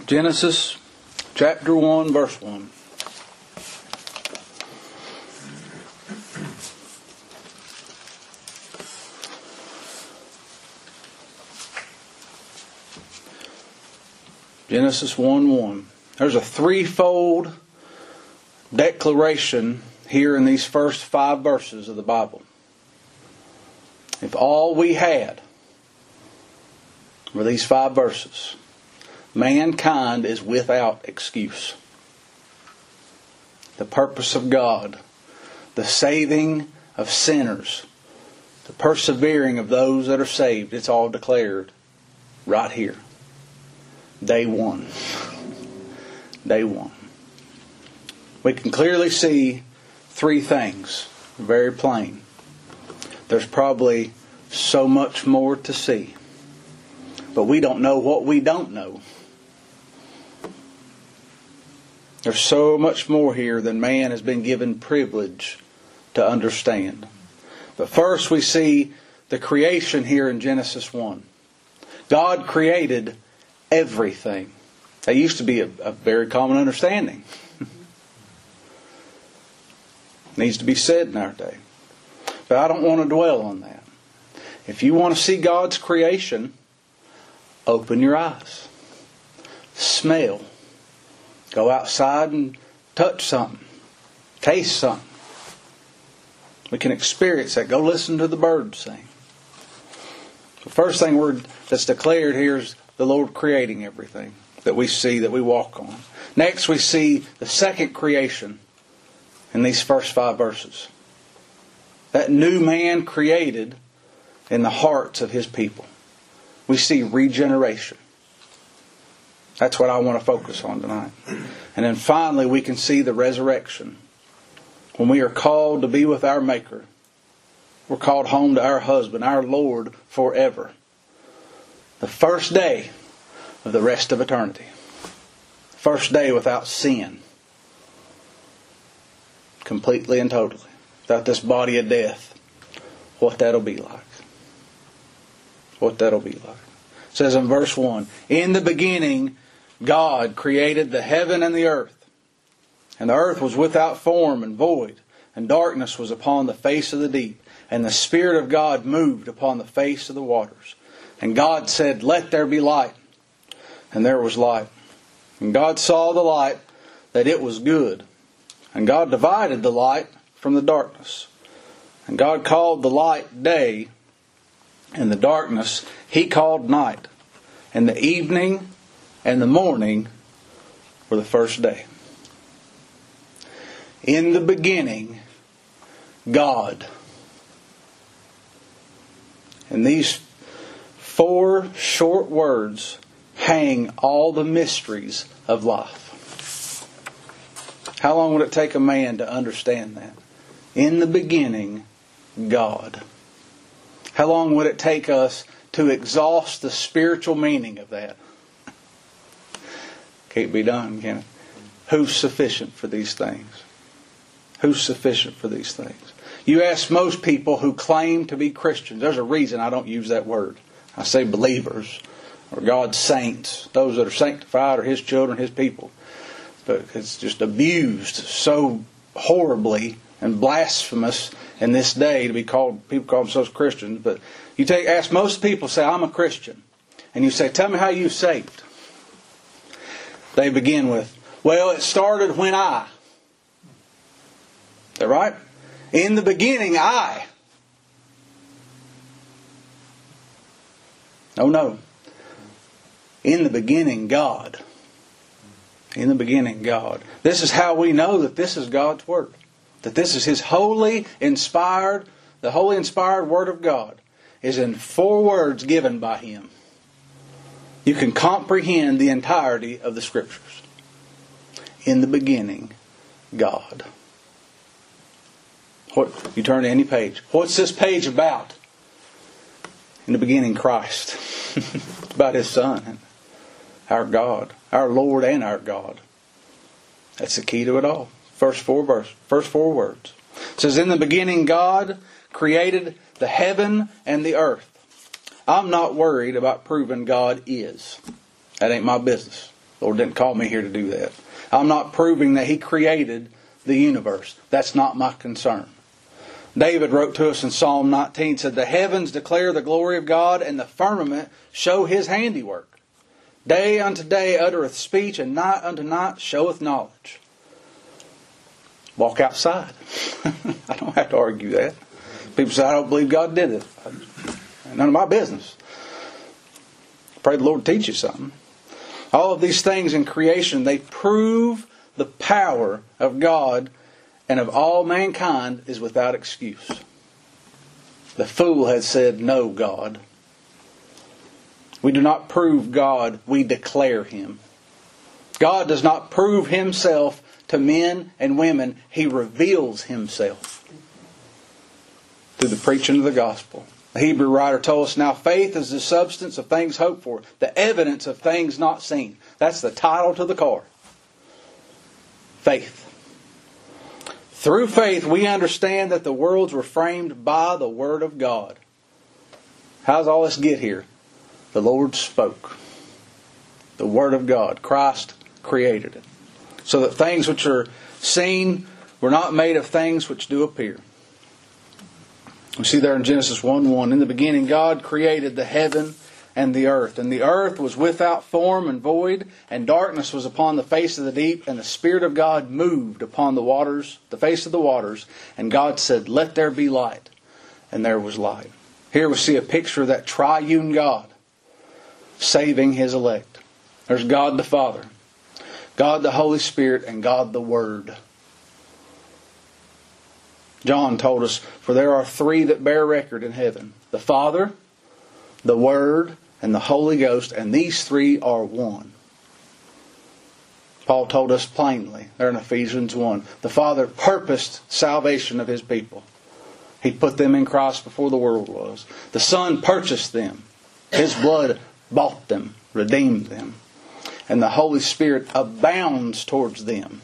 Genesis chapter 1, verse 1. Genesis 1:1. There's a threefold declaration here in these first 5 verses of the Bible. If all we had were these 5 verses, mankind is without excuse. The purpose of God, the saving of sinners, the persevering of those that are saved, it's all declared right here. Day 1. Day 1. We can clearly see 3 things. Very plain. There's probably so much more to see. But we don't know what we don't know. There's so much more here than man has been given privilege to understand. But first we see the creation here in Genesis 1. God created everything. That used to be a very common understanding. Needs to be said in our day. But I don't want to dwell on that. If you want to see God's creation, open your eyes. Smell. Go outside and touch something. Taste something. We can experience that. Go listen to the birds sing. The first thing that's declared here is the Lord creating everything that we see, that we walk on. Next we see the second creation in these first 5 verses. That new man created in the hearts of His people. We see regeneration. That's what I want to focus on tonight. And then finally we can see the resurrection. When we are called to be with our Maker, we're called home to our husband, our Lord, forever. The first day of the rest of eternity. First day without sin. Completely and totally. Without this body of death. What that'll be like. What that'll be like. It says in verse 1, in the beginning God created the heaven and the earth. And the earth was without form and void. And darkness was upon the face of the deep. And the Spirit of God moved upon the face of the waters. And God said, let there be light. And there was light. And God saw the light, that it was good. And God divided the light from the darkness. And God called the light day, and the darkness He called night. And the evening and the morning were the first day. In the beginning, God. And these 4 short words hang all the mysteries of life. How long would it take a man to understand that? In the beginning, God. How long would it take us to exhaust the spiritual meaning of that? Can't be done, can it? Who's sufficient for these things? Who's sufficient for these things? You ask most people who claim to be Christians. There's a reason I don't use that word. I say believers or God's saints. Those that are sanctified or His children, His people. But it's just abused so horribly and blasphemous in this day to be called, people call themselves Christians. But you ask most people, say, I'm a Christian. And you say, tell me how you saved. They begin with, well, it started when I. Is that right? In the beginning, I. Oh no. In the beginning, God. In the beginning, God. This is how we know that this is God's Word. That this is His holy inspired, the holy inspired Word of God is in 4 words given by Him. You can comprehend the entirety of the Scriptures. In the beginning, God. You turn to any page. What's this page about? In the beginning, Christ. It's about His Son. Our God. Our Lord and our God. That's the key to it all. First four words. It says, in the beginning God created the heaven and the earth. I'm not worried about proving God is. That ain't my business. Lord didn't call me here to do that. I'm not proving that He created the universe. That's not my concern. David wrote to us in Psalm 19, said, "The heavens declare the glory of God, and the firmament show His handiwork. Day unto day uttereth speech, and night unto night showeth knowledge." Walk outside. I don't have to argue that. People say, "I don't believe God did it." None of my business. Pray the Lord teach you something. All of these things in creation, they prove the power of God and of all mankind is without excuse. The fool had said, "No, God." We do not prove God, we declare Him. God does not prove Himself to men and women. He reveals Himself through the preaching of the gospel. The Hebrew writer told us, "Now faith is the substance of things hoped for, the evidence of things not seen." That's the title to the card. Faith. Through faith we understand that the worlds were framed by the Word of God. How does all this get here? The Lord spoke. The Word of God. Christ created it. So that things which are seen were not made of things which do appear. We see there in Genesis 1:1, "In the beginning God created the heaven and the earth. And the earth was without form and void, and darkness was upon the face of the deep, and the Spirit of God moved upon the waters, the face of the waters. And God said, Let there be light. And there was light." Here we see a picture of that triune God saving His elect. There's God the Father, God the Holy Spirit, and God the Word. John told us, "For there are three that bear record in heaven, the Father, the Word, and the Holy Ghost, and these three are one." Paul told us plainly there in Ephesians 1. The Father purposed salvation of His people. He put them in Christ before the world was. The Son purchased them. His blood bought them, redeemed them. And the Holy Spirit abounds towards them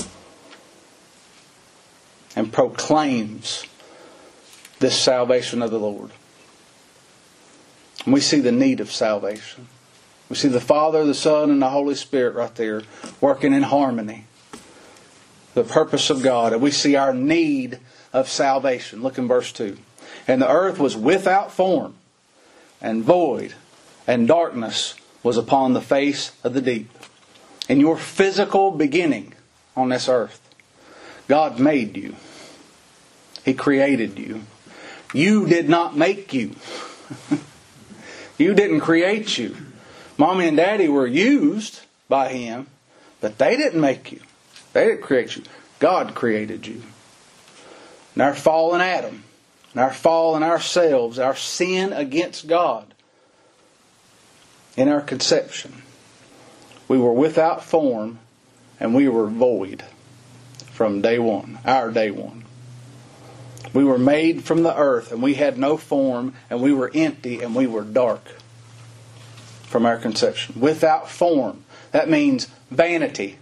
and proclaims this salvation of the Lord. And we see the need of salvation. We see the Father, the Son, and the Holy Spirit right there working in harmony. The purpose of God. And we see our need of salvation. Look in verse 2. "And the earth was without form and void, and darkness was upon the face of the deep." In your physical beginning on this earth, God made you. He created you. You did not make you. You didn't create you. Mommy and Daddy were used by Him, but they didn't make you. They didn't create you. God created you. And our fallen Adam, and our fall in ourselves, our sin against God, in our conception, we were without form and we were void from day one, our day one. We were made from the earth and we had no form and we were empty and we were dark from our conception. Without form. That means vanity.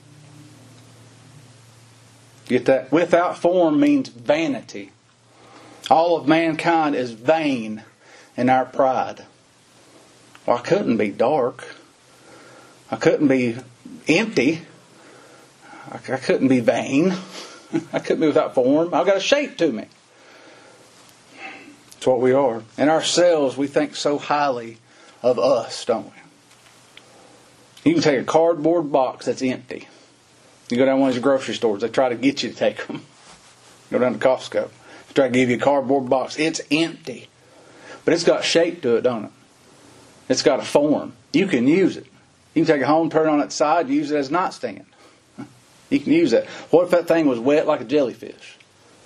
Get that? Without form means vanity. All of mankind is vain in our pride. Well, I couldn't be dark. I couldn't be empty. I couldn't be vain. I couldn't be without form. I've got a shape to me. That's what we are. In ourselves, we think so highly of us, don't we? You can take a cardboard box that's empty. You go down one of these grocery stores, they try to get you to take them. Go down to Costco. They try to give you a cardboard box. It's empty. But it's got shape to it, don't it? It's got a form. You can use it. You can take it home, turn it on its side, use it as a nightstand. You can use that. What if that thing was wet like a jellyfish?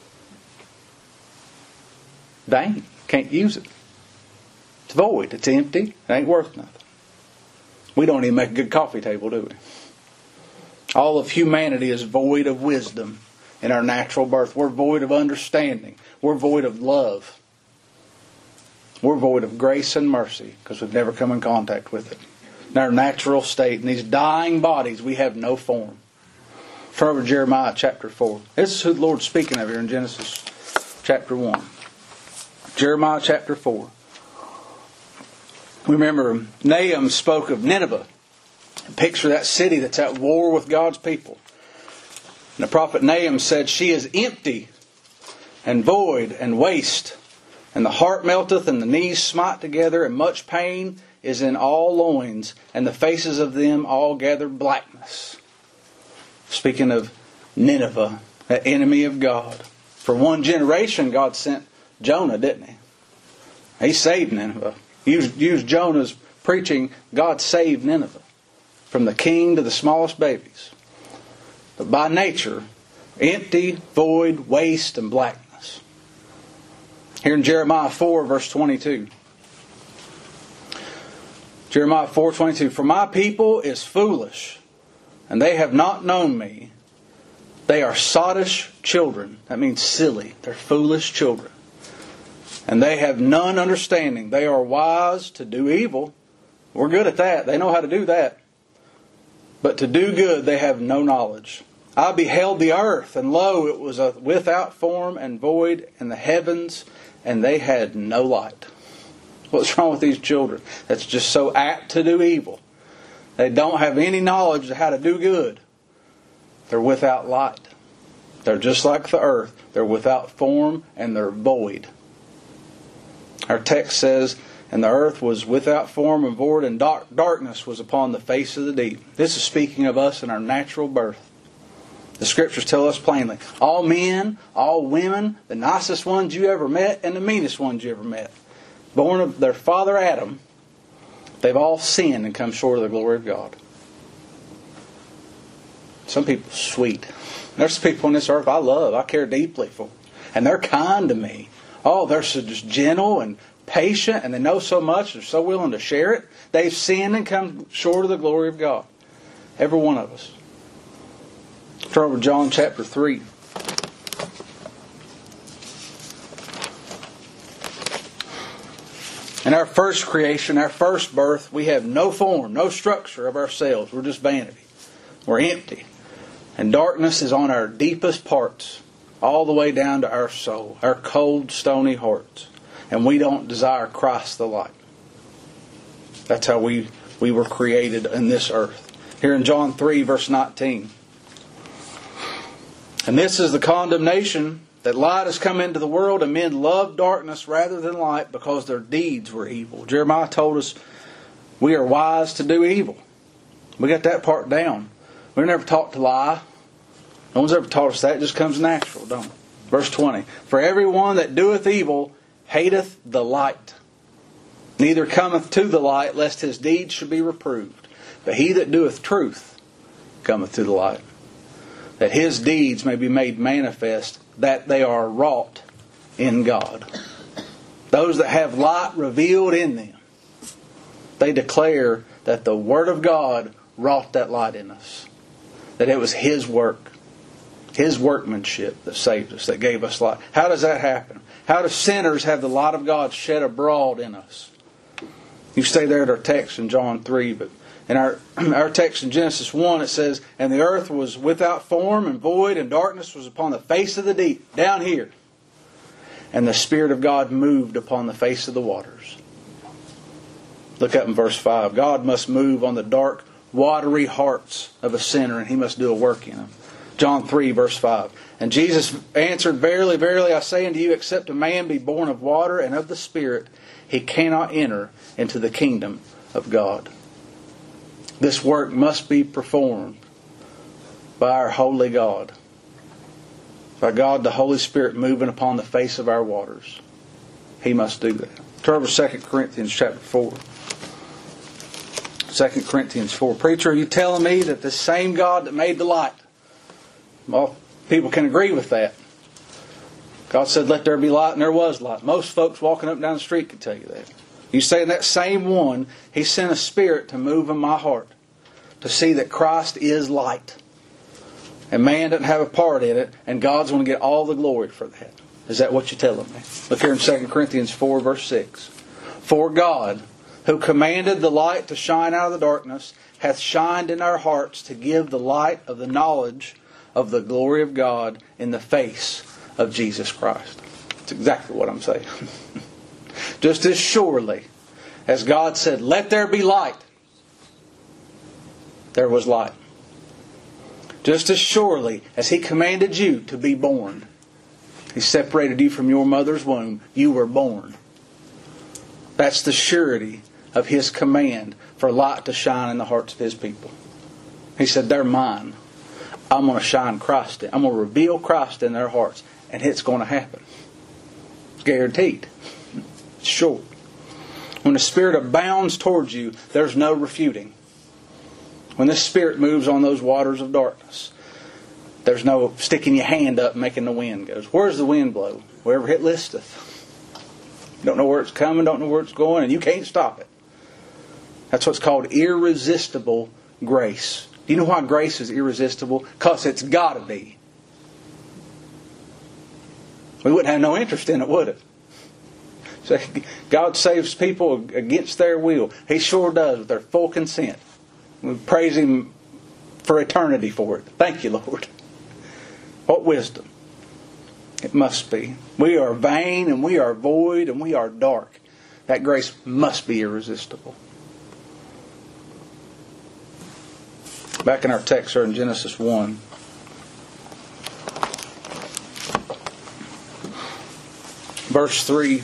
Dang, can't use it. It's void. It's empty. It ain't worth nothing. We don't even make a good coffee table, do we? All of humanity is void of wisdom in our natural birth. We're void of understanding. We're void of love. We're void of grace and mercy because we've never come in contact with it. In our natural state, in these dying bodies, we have no form. Turn over to Jeremiah chapter 4. This is who the Lord's speaking of here in Genesis chapter 1. Jeremiah chapter 4. Remember, Nahum spoke of Nineveh Picture that city that's at war with God's people. And the prophet Nahum said, "She is empty and void and waste. And the heart melteth, and the knees smite together, and much pain is in all loins, and the faces of them all gather blackness." Speaking of Nineveh, that enemy of God. For one generation, God sent Jonah, didn't He? He saved Nineveh. He used Jonah's preaching. God saved Nineveh. From the king to the smallest babies. But by nature, empty, void, waste, and blackness. Here in Jeremiah 4, verse 22. Jeremiah 4:22. "For my people is foolish, and they have not known me. They are sottish children." That means silly. They're foolish children. "And they have none understanding. They are wise to do evil." We're good at that. They know how to do that. "But to do good they have no knowledge. I beheld the earth, and lo, it was without form and void, and the heavens, and they had no light." What's wrong with these children that's just so apt to do evil? They don't have any knowledge of how to do good. They're without light. They're just like the earth. They're without form and they're void. Our text says, "And the earth was without form and void, and darkness was upon the face of the deep." This is speaking of us in our natural birth. The Scriptures tell us plainly, all men, all women, the nicest ones you ever met and the meanest ones you ever met, born of their father Adam, they've all sinned and come short of the glory of God. Some people are sweet. There's people on this earth I love, I care deeply for. And they're kind to me. Oh, they're so just gentle and patient, and they know so much, they're so willing to share it. They've sinned and come short of the glory of God. Every one of us. Turn over to John chapter 3. In our first creation, our first birth, we have no form, no structure of ourselves. We're just vanity. We're empty. And darkness is on our deepest parts, all the way down to our soul, our cold, stony hearts. And we don't desire Christ the light. That's how we were created in this earth. Here in John 3, verse 19. "And this is the condemnation, that light has come into the world, and men love darkness rather than light, because their deeds were evil." Jeremiah told us we are wise to do evil. We got that part down. We're never taught to lie. No one's ever taught us that. It just comes natural, don't it? Verse 20. "For everyone that doeth evil hateth the light, neither cometh to the light, lest his deeds should be reproved. But he that doeth truth cometh to the light, that his deeds may be made manifest, that they are wrought in God." Those that have light revealed in them, they declare that the Word of God wrought that light in us. That it was His work, His workmanship that saved us, that gave us light. How does that happen? How do sinners have the light of God shed abroad in us? You stay there at our text in John 3, but in our text in Genesis 1, it says, "And the earth was without form and void, and darkness was upon the face of the deep," down here. "And the Spirit of God moved upon the face of the waters." Look up in verse 5. God must move on the dark, watery hearts of a sinner, and He must do a work in them. John 3, verse 5. "And Jesus answered, Verily, verily, I say unto you, except a man be born of water and of the Spirit, he cannot enter into the kingdom of God." This work must be performed by our holy God. By God, the Holy Spirit moving upon the face of our waters. He must do that. Turn over to 2 Corinthians chapter 4. 2 Corinthians 4. "Preacher, are you telling me that the same God that made the light?" Well, people can agree with that. God said, "Let there be light," and there was light. Most folks walking up and down the street can tell you that. You say that same one, He sent a Spirit to move in my heart, to see that Christ is light. And man doesn't have a part in it, and God's going to get all the glory for that. Is that what you're telling me? Look here in 2 Corinthians 4, verse 6. "For God, who commanded the light to shine out of the darkness, hath shined in our hearts to give the light of the knowledge of the glory of God in the face of Jesus Christ." That's exactly what I'm saying. Just as surely as God said, "Let there be light," there was light. Just as surely as He commanded you to be born, He separated you from your mother's womb. You were born. That's the surety of His command for light to shine in the hearts of His people. He said, they're mine. I'm going to shine Christ in. I'm going to reveal Christ in their hearts. And it's going to happen. It's guaranteed. It's sure. When the Spirit abounds towards you, there's no refuting. When the Spirit moves on those waters of darkness, there's no sticking your hand up and making the wind goes. Where's the wind blow? Wherever it listeth. Don't know where it's coming, don't know where it's going, and you can't stop it. That's what's called irresistible grace. Do you know why grace is irresistible? Because it's got to be. We wouldn't have no interest in it, would it? So God saves people against their will. He sure does, with their full consent. We praise Him for eternity for it. Thank you, Lord. What wisdom. It must be. We are vain and we are void and we are dark. That grace must be irresistible. Back in our text here in Genesis 1. Verse 3.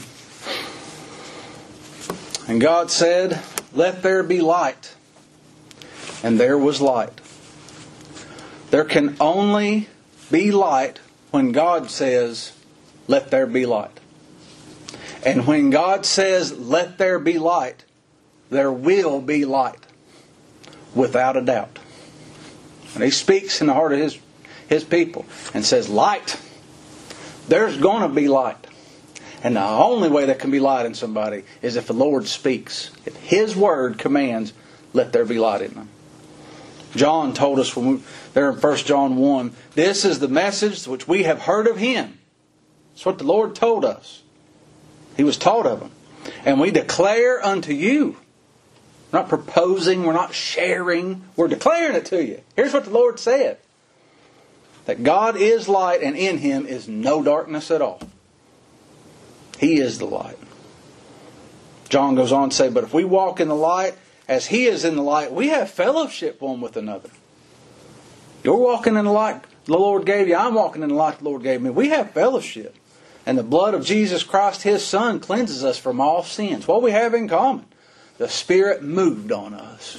And God said, let there be light. And there was light. There can only be light when God says, let there be light. And when God says, let there be light, there will be light. Without a doubt. And He speaks in the heart of His people and says, light. There's going to be light. And the only way there can be light in somebody is if the Lord speaks. If His Word commands, let there be light in them. John told us there in 1 John 1, this is the message which we have heard of Him. That's what the Lord told us. He was taught of Him. And we declare unto you. We're not proposing, we're not sharing, we're declaring it to you. Here's what the Lord said. That God is light and in Him is no darkness at all. He is the light. John goes on to say, but if we walk in the light as He is in the light, we have fellowship one with another. You're walking in the light the Lord gave you. I'm walking in the light the Lord gave me. We have fellowship. And the blood of Jesus Christ, His Son, cleanses us from all sins. What we have in common? The Spirit moved on us.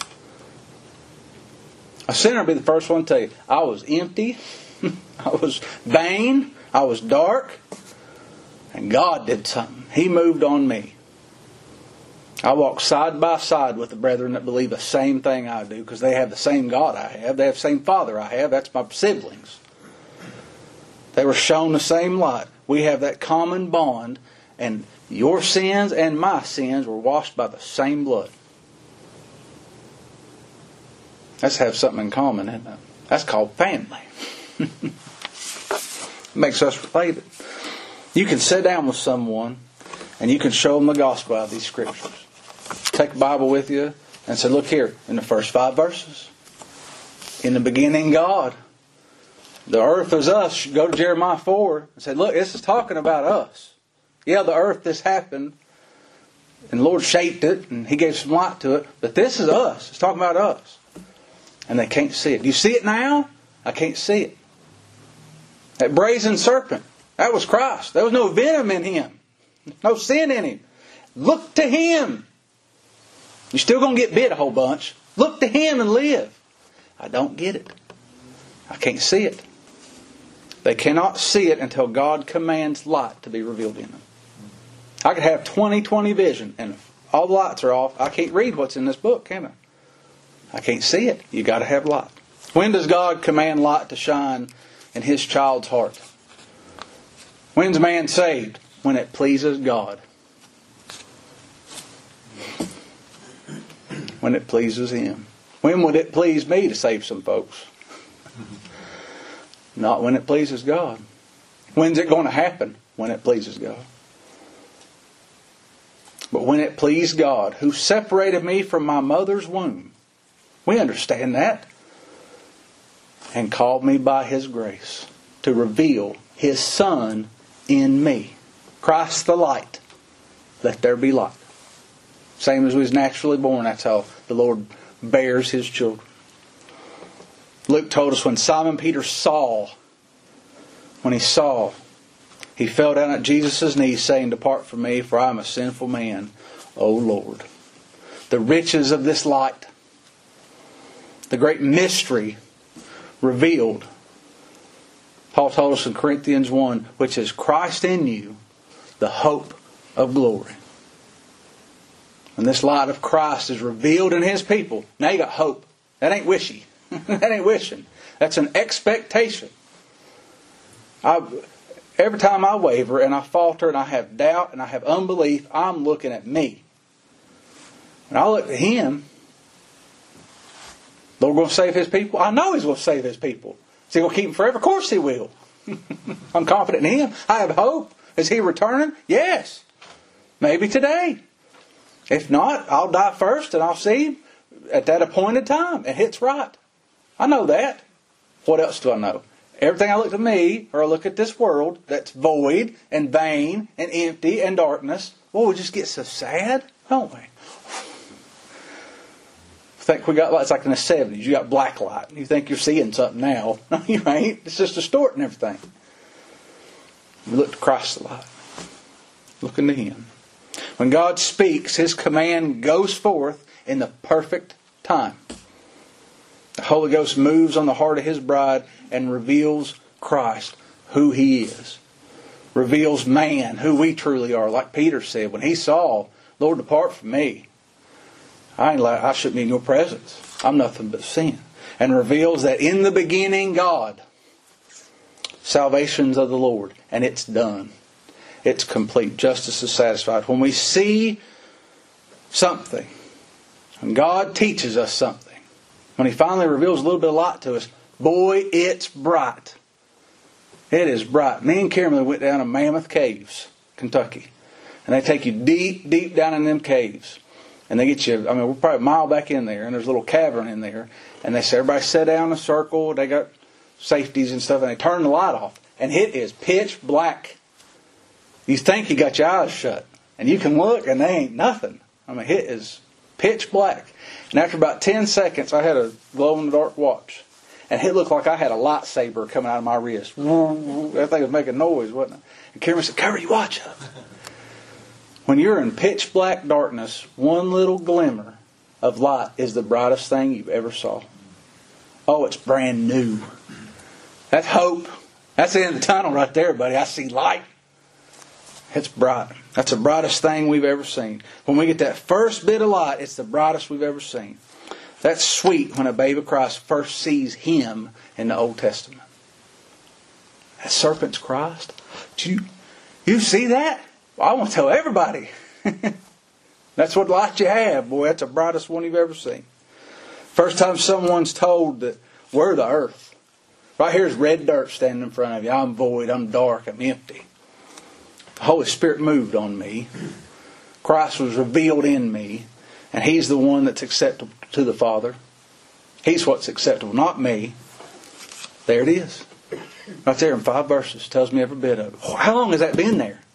A sinner will be the first one to tell you, I was empty. I was vain. I was dark. And God did something. He moved on me. I walk side by side with the brethren that believe the same thing I do because they have the same God I have. They have the same Father I have. That's my siblings. They were shown the same light. We have that common bond, and your sins and my sins were washed by the same blood. Let's have something in common, isn't it? That's called family. Makes us related. You can sit down with someone and you can show them the gospel out of these scriptures. Take the Bible with you and say, look here, in the first 5 verses. In the beginning, God. The earth is us. Go to Jeremiah 4 and say, look, this is talking about us. Yeah, the earth, this happened. And the Lord shaped it and He gave some light to it. But this is us. It's talking about us. And they can't see it. Do you see it now? I can't see it. That brazen serpent. That was Christ. There was no venom in Him. No sin in Him. Look to Him. You're still going to get bit a whole bunch. Look to Him and live. I don't get it. I can't see it. They cannot see it until God commands light to be revealed in them. I could have 20/20 vision and all the lights are off. I can't read what's in this book, can I? I can't see it. You got to have light. When does God command light to shine in His child's heart? When's man saved? When it pleases God. When it pleases Him. When would it please me to save some folks? Not when it pleases God. When's it going to happen? When it pleases God. But when it pleased God, who separated me from my mother's womb. We understand that. And called me by His grace to reveal His Son in me. Christ the light. Let there be light. Same as we was naturally born. That's how the Lord bears His children. Luke told us when Simon Peter saw, he fell down at Jesus' knees saying, "Depart from me, for I am a sinful man, O Lord." The riches of this light, the great mystery revealed. Paul told us in Corinthians 1, which is Christ in you, the hope of glory. When this light of Christ is revealed in His people, now you got hope. That ain't wishy. That ain't wishing. That's an expectation. Every time I waver and I falter and I have doubt and I have unbelief, I'm looking at me. When I look at Him, the Lord going to save His people? I know He's going to save His people. Is He going to keep them forever? Of course He will. I'm confident in Him. I have hope. Is He returning? Yes. Maybe today. If not, I'll die first and I'll see Him at that appointed time. It hits right. I know that. What else do I know? Everything I look to me, or I look at this world that's void and vain and empty and darkness, well, we just get so sad, don't we? Think we got, it's like in the 70s, you got black light. You think you're seeing something now. No, you ain't. It's just distorting everything. We look to Christ the light. Looking to Him. When God speaks, His command goes forth in the perfect time. The Holy Ghost moves on the heart of His bride and reveals Christ, who He is. Reveals man, who we truly are. Like Peter said, when he saw, "Lord, depart from me. I shouldn't be in your presence. I'm nothing but sin." And reveals that in the beginning, God. Salvation's of the Lord. And it's done. It's complete. Justice is satisfied. When we see something, when God teaches us something, when He finally reveals a little bit of light to us, boy, it's bright. It is bright. Me and Kimberly went down to Mammoth Caves, Kentucky. And they take you deep, deep down in them caves. And they get you, we're probably a mile back in there, and there's a little cavern in there. And they say, everybody sit down in a circle. They got safeties and stuff, and they turn the light off. And it is pitch black. You think you got your eyes shut. And you can look, and they ain't nothing. It is pitch black. And after about 10 seconds, I had a glow-in-the-dark watch. And it looked like I had a lightsaber coming out of my wrist. That thing was making noise, wasn't it? And Karen said, "Cover your watch up." When you're in pitch black darkness, one little glimmer of light is the brightest thing you've ever saw. Oh, it's brand new. That's hope. That's the end of the tunnel right there, buddy. I see light. It's bright. That's the brightest thing we've ever seen. When we get that first bit of light, it's the brightest we've ever seen. That's sweet when a babe of Christ first sees Him in the Old Testament. That serpent's Christ. Do you see that? Well, I want to tell everybody. That's what light you have, boy. That's the brightest one you've ever seen. First time someone's told that we're the earth. Right here's red dirt standing in front of you. I'm void. I'm dark. I'm empty. The Holy Spirit moved on me. Christ was revealed in me. And He's the one that's acceptable to the Father. He's what's acceptable, not me. There it is. Right there in 5 verses. Tells me every bit of it. How long has that been there?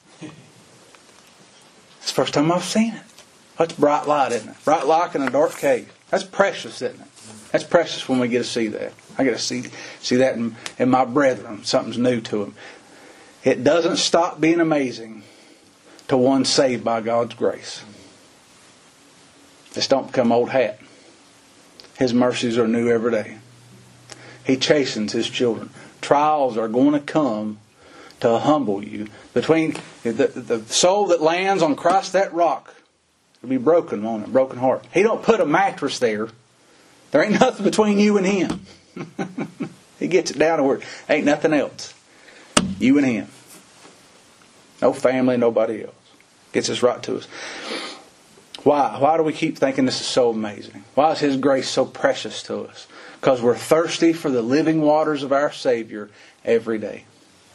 It's the first time I've seen it. That's bright light, isn't it? Bright light in a dark cave. That's precious, isn't it? That's precious when we get to see that. I get to see that in my brethren. Something's new to them. It doesn't stop being amazing to one saved by God's grace. Just don't become old hat. His mercies are new every day. He chastens His children. Trials are going to come to humble you. Between the soul that lands on Christ, that rock, will be broken, won't it? Broken heart. He don't put a mattress there. There ain't nothing between you and Him. He gets it down to where ain't nothing else. You and Him. No family, nobody else. Gets us right to us. Why? Why do we keep thinking this is so amazing? Why is His grace so precious to us? Because we're thirsty for the living waters of our Savior every day.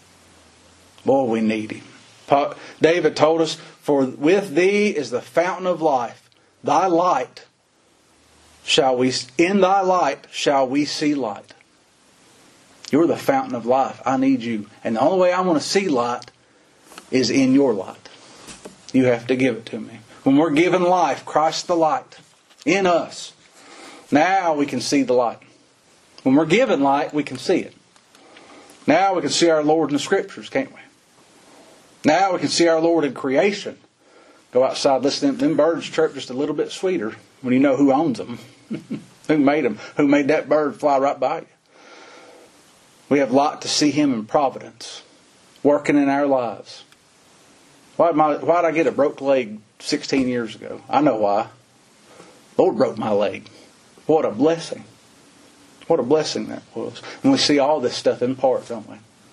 Boy, we need Him. David told us, "For with Thee is the fountain of life. Thy light in Thy light shall we see light." You're the fountain of life. I need you. And the only way I want to see light is in Your light. You have to give it to me. When we're given life, Christ the light, in us, now we can see the light. When we're given light, we can see it. Now we can see our Lord in the Scriptures, can't we? Now we can see our Lord in creation. Go outside, listen to them birds chirp just a little bit sweeter when you know who owns them. Who made them? Who made that bird fly right by you? We have light to see Him in providence, working in our lives. Why did I get a broke leg 16 years ago? I know why. Lord broke my leg. What a blessing. What a blessing that was. And we see all this stuff in part, don't we?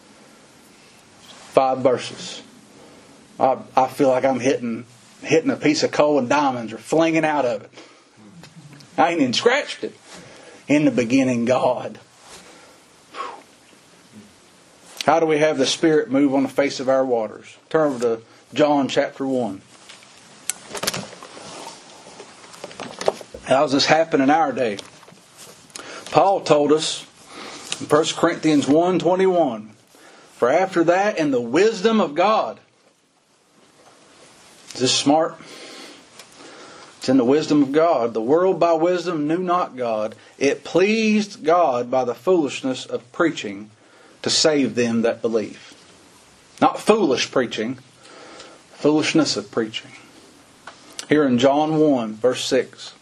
5 verses. I feel like I'm hitting a piece of coal and diamonds or flinging out of it. I ain't even scratched it. In the beginning, God. How do we have the Spirit move on the face of our waters? Turn over to John chapter 1. How does this happen in our day? Paul told us in 1 Corinthians 1:21, for after that, in the wisdom of God. Is this smart? It's in the wisdom of God. The world by wisdom knew not God. It pleased God by the foolishness of preaching to save them that believe. Not foolish preaching. Foolishness of preaching. Here in John 1, verse 6.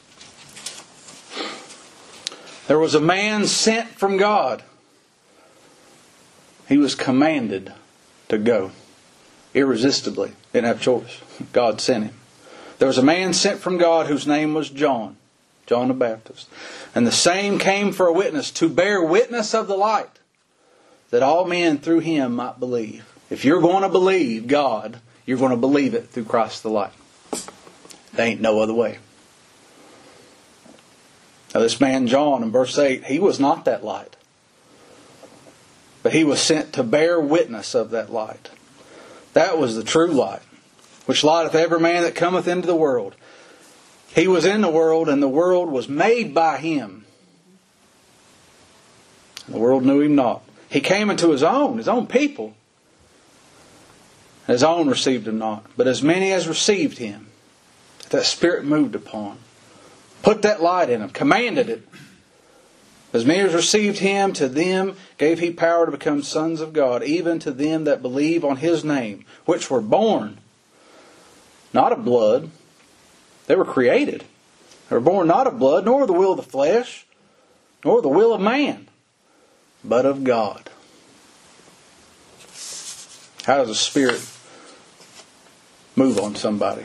There was a man sent from God. He was commanded to go. Irresistibly. Didn't have a choice. God sent him. There was a man sent from God whose name was John. John the Baptist. And the same came for a witness, to bear witness of the light, that all men through him might believe. If you're going to believe God, you're going to believe it through Christ the light. There ain't no other way. Now this man John in verse 8, he was not that light. But he was sent to bear witness of that light. That was the true light, which lighteth every man that cometh into the world. He was in the world, and the world was made by him. The world knew him not. He came into his own people. His own received him not. But as many as received him, that Spirit moved upon, put that light in them, commanded it. As many as received him, to them gave he power to become sons of God, even to them that believe on his name, which were born not of blood. They were created. They were born not of blood, nor of the will of the flesh, nor of the will of man, but of God. How does the Spirit move on somebody?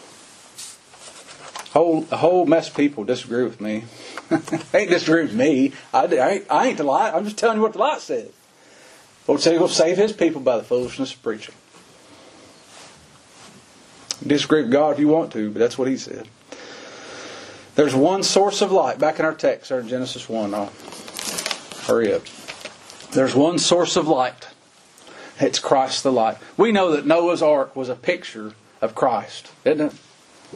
A whole mess of people disagree with me. They ain't disagree with me. I ain't the light. I'm just telling you what the light says. Lord said He will save His people by the foolishness of preaching. Disagree with God if you want to, but that's what He said. There's one source of light. Back in our text, there in Genesis 1. I'll hurry up. There's one source of light. It's Christ the light. We know that Noah's ark was a picture of Christ, isn't it?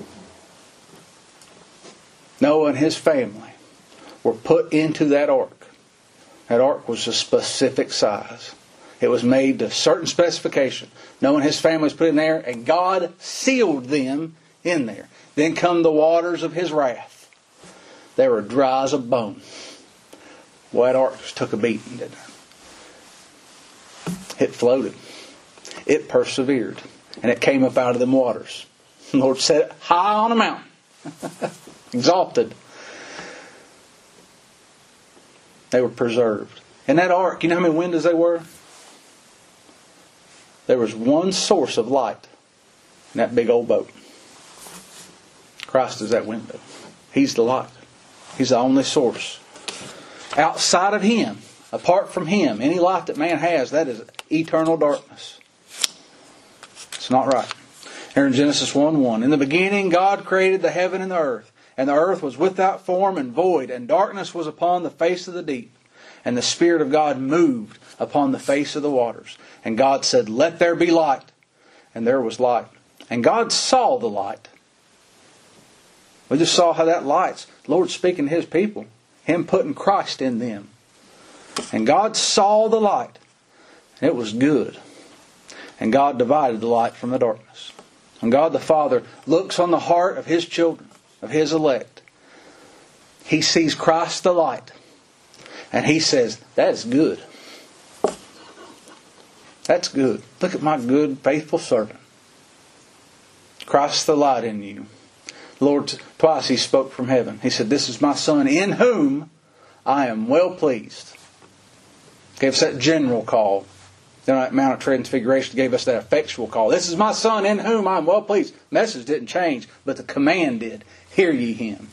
Noah and his family were put into that ark. That ark was a specific size. It was made to certain specification. Noah and his family was put in there, and God sealed them in there. Then come the waters of His wrath. They were dry as a bone. Well, that ark just took a beating, didn't it? It floated. It persevered. And it came up out of them waters. The Lord set it high on a mountain. Exalted. They were preserved. And that ark, you know how many windows there were? There was one source of light in that big old boat. Christ is that window. He's the light. He's the only source. Outside of Him, apart from Him, any light that man has, that is eternal darkness. It's not right. Here in Genesis 1:1, in the beginning God created the heaven and the earth. And the earth was without form and void, and darkness was upon the face of the deep. And the Spirit of God moved upon the face of the waters. And God said, let there be light. And there was light. And God saw the light. We just saw how that light's the Lord speaking to His people. Him putting Christ in them. And God saw the light. And it was good. And God divided the light from the darkness. And God the Father looks on the heart of His children, of His elect. He sees Christ the light. And He says, that's good. That's good. Look at my good, faithful servant. Christ the light in you. Lord, twice He spoke from heaven. He said, this is my Son in whom I am well pleased. Gave us that general call. Then at Mount of Transfiguration gave us that effectual call. This is my Son in whom I am well pleased. The message didn't change, but the command did. Hear ye Him.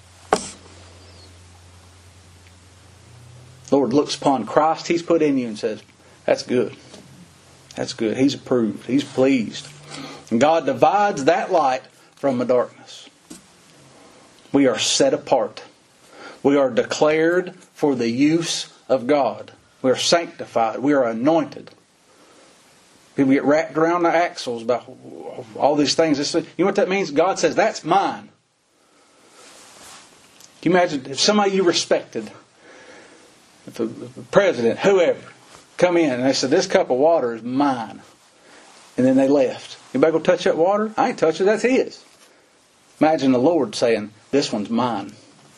Lord looks upon Christ He's put in you and says, that's good. That's good. He's approved. He's pleased. And God divides that light from the darkness. We are set apart. We are declared for the use of God. We are sanctified. We are anointed. People get wrapped around the axles about all these things. You know what that means? God says, that's mine. Can you imagine if somebody you respected, if the president, whoever, come in and they said, this cup of water is mine. And then they left. Anybody go touch that water? I ain't touching it. That's His. Imagine the Lord saying, this one's mine.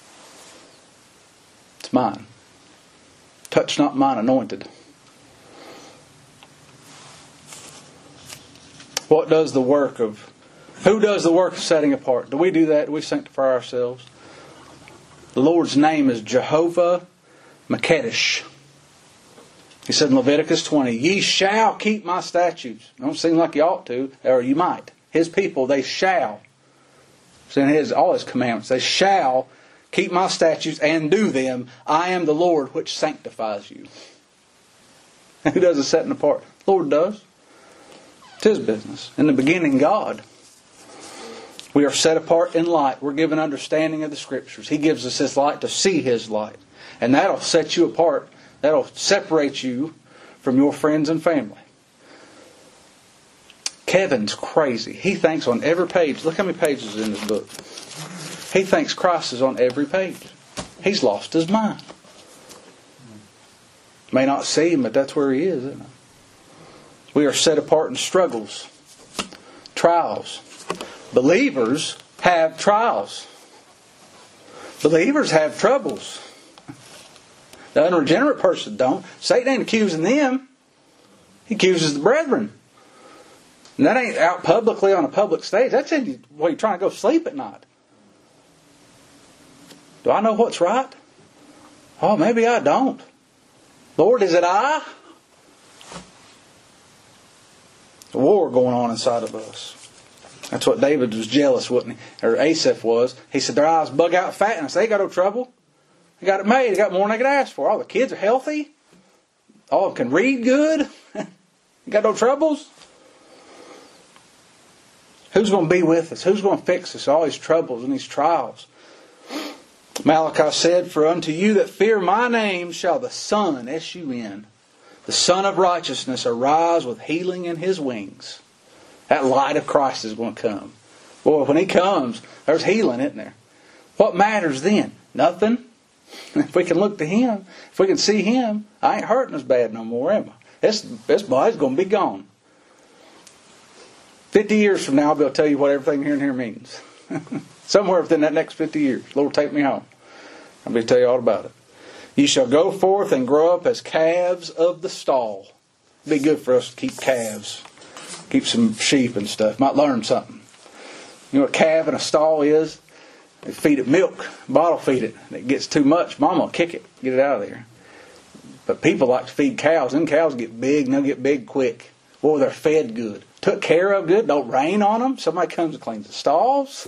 It's mine. Touch not mine anointed. Who does the work of setting apart? Do we do that? Do we sanctify ourselves? The Lord's name is Jehovah Makedesh. He said in Leviticus 20, ye shall keep my statutes. Don't seem like you ought to, or you might. His people, they shall. It's in all His commandments. They shall keep my statutes and do them. I am the Lord which sanctifies you. Who does the setting apart? The Lord does. It's His business. In the beginning, God. We are set apart in light. We're given understanding of the Scriptures. He gives us His light to see His light. And that'll set you apart. That'll separate you from your friends and family. Kevin's crazy. He thinks on every page. Look how many pages is in this book. He thinks Christ is on every page. He's lost his mind. May not see Him, but that's where he is, isn't it? We are set apart in struggles, trials. Believers have trials. Believers have troubles. The unregenerate person don't. Satan ain't accusing them. He accuses the brethren. And that ain't out publicly on a public stage. That's while you're trying to go sleep at night. Do I know what's right? Oh, maybe I don't. Lord, is it I? A war going on inside of us. That's what David was jealous, wasn't he? Or Asaph was. He said their eyes bug out fatness. They got no trouble. They got it made. They got more than they could ask for. All the kids are healthy. All of them can read good. You got no troubles. Who's going to be with us? Who's going to fix us? All these troubles and these trials. Malachi said, for unto you that fear my name shall the Son, S-U-N, the Son of Righteousness arise with healing in His wings. That light of Christ is going to come. Boy, when He comes, there's healing, isn't there? What matters then? Nothing. If we can look to Him, if we can see Him, I ain't hurting as bad no more, am I? This body's going to be gone. 50 years from now, I'll be able to tell you what everything here and here means. Somewhere within that next 50 years. Lord, take me home. I'll be able to tell you all about it. You shall go forth and grow up as calves of the stall. It'd be good for us to keep calves. Keep some sheep and stuff. Might learn something. You know what a calf in a stall is? They feed it milk. Bottle feed it. And it gets too much. Mama will kick it. Get it out of there. But people like to feed cows. Them cows get big and they'll get big quick. Boy, they're fed good. Took care of good. Don't rain on them. Somebody comes and cleans the stalls.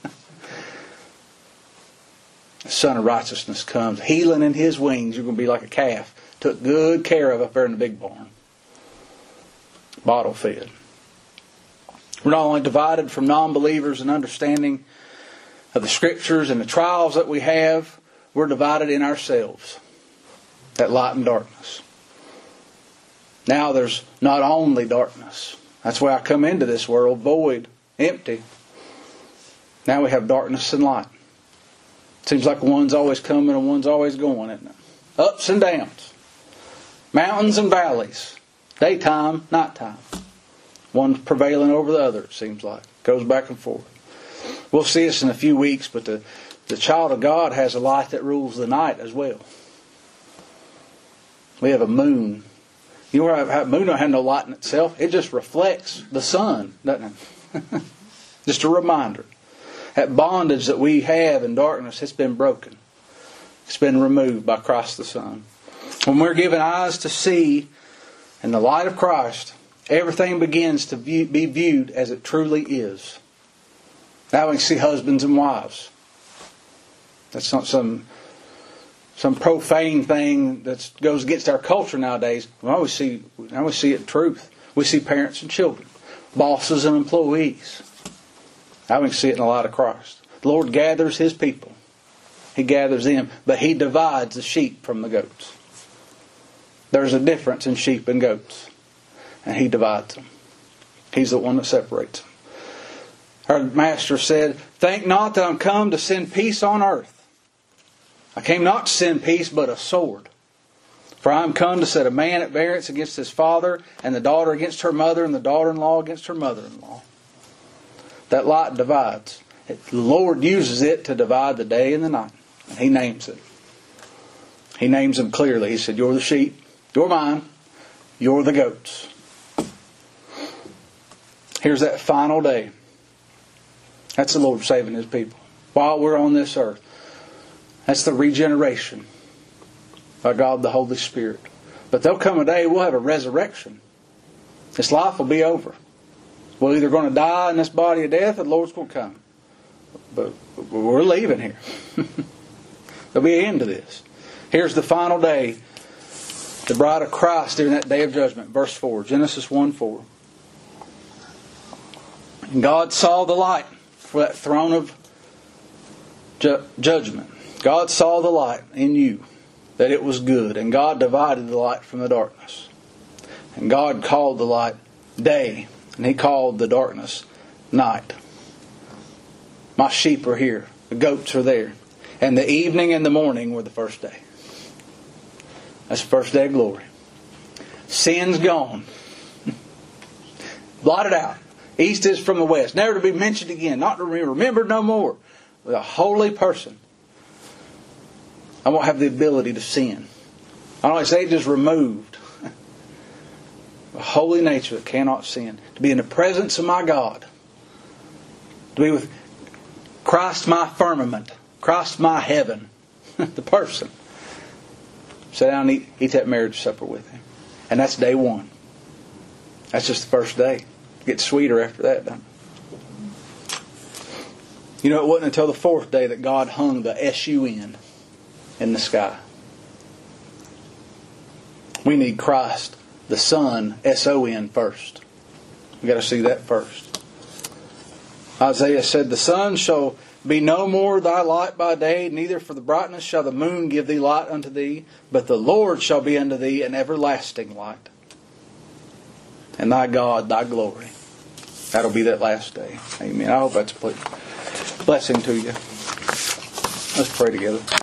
The Son of Righteousness comes. Healing in His wings. You're going to be like a calf. Took good care of up there in the big barn. Bottle fed. We're not only divided from non-believers in understanding of the Scriptures and the trials that we have, we're divided in ourselves. That light and darkness. Now there's not only darkness. That's why I come into this world void, empty. Now we have darkness and light. Seems like one's always coming and one's always going, isn't it? Ups and downs. Mountains and valleys. Daytime, nighttime. One prevailing over the other, it seems like. Goes back and forth. We'll see this in a few weeks, but the child of God has a light that rules the night as well. We have a moon. You know how a moon don't have no light in itself? It just reflects the sun, doesn't it? Just a reminder. That bondage that we have in darkness, it's been broken. It's been removed by Christ the Son. When we're given eyes to see in the light of Christ, everything begins to be viewed as it truly is. Now we can see husbands and wives. That's not some profane thing that goes against our culture nowadays. Now we see it in truth. We see parents and children, bosses and employees. Now we can see it in the light of Christ. The Lord gathers His people. He gathers them, but He divides the sheep from the goats. There's a difference in sheep and goats, and He divides them. He's the one that separates them. Our Master said, "Think not that I'm come to send peace on earth. I came not to send peace, but a sword. For I am come to set a man at variance against his father, and the daughter against her mother, and the daughter-in-law against her mother-in-law." That light divides. The Lord uses it to divide the day and the night. And He names it. He names them clearly. He said, "You're the sheep. You're mine. You're the goats." Here's that final day. That's the Lord saving His people while we're on this earth. That's the regeneration by God the Holy Spirit. But there'll come a day we'll have a resurrection. This life will be over. We're either going to die in this body of death or the Lord's going to come. But we're leaving here. There'll be an end to this. Here's the final day. The bride of Christ during that day of judgment. Verse 4. Genesis 1:4. And God saw the light for that throne of judgment. God saw the light in you, that it was good. And God divided the light from the darkness. And God called the light day. And He called the darkness night. My sheep are here. The goats are there. And the evening and the morning were the first day. That's the first day of glory. Sin's gone. Blotted out. East is from the west. Never to be mentioned again. Not to be remembered no more. With a holy person, I won't have the ability to sin. I don't say just removed. A holy nature that cannot sin. To be in the presence of my God. To be with Christ my firmament. Christ my heaven. The person. Sit down and eat that marriage supper with Him. And that's day one. That's just the first day. It gets sweeter after that, doesn't it? You know, it wasn't until the fourth day that God hung the S-U-N in the sky. We need Christ, the Son, S-O-N first. We've got to see that first. Isaiah said, "The sun shall be no more thy light by day, neither for the brightness shall the moon give thee light unto thee, but the Lord shall be unto thee an everlasting light. And thy God, thy glory." That'll be that last day. Amen. I hope that's a blessing to you. Let's pray together.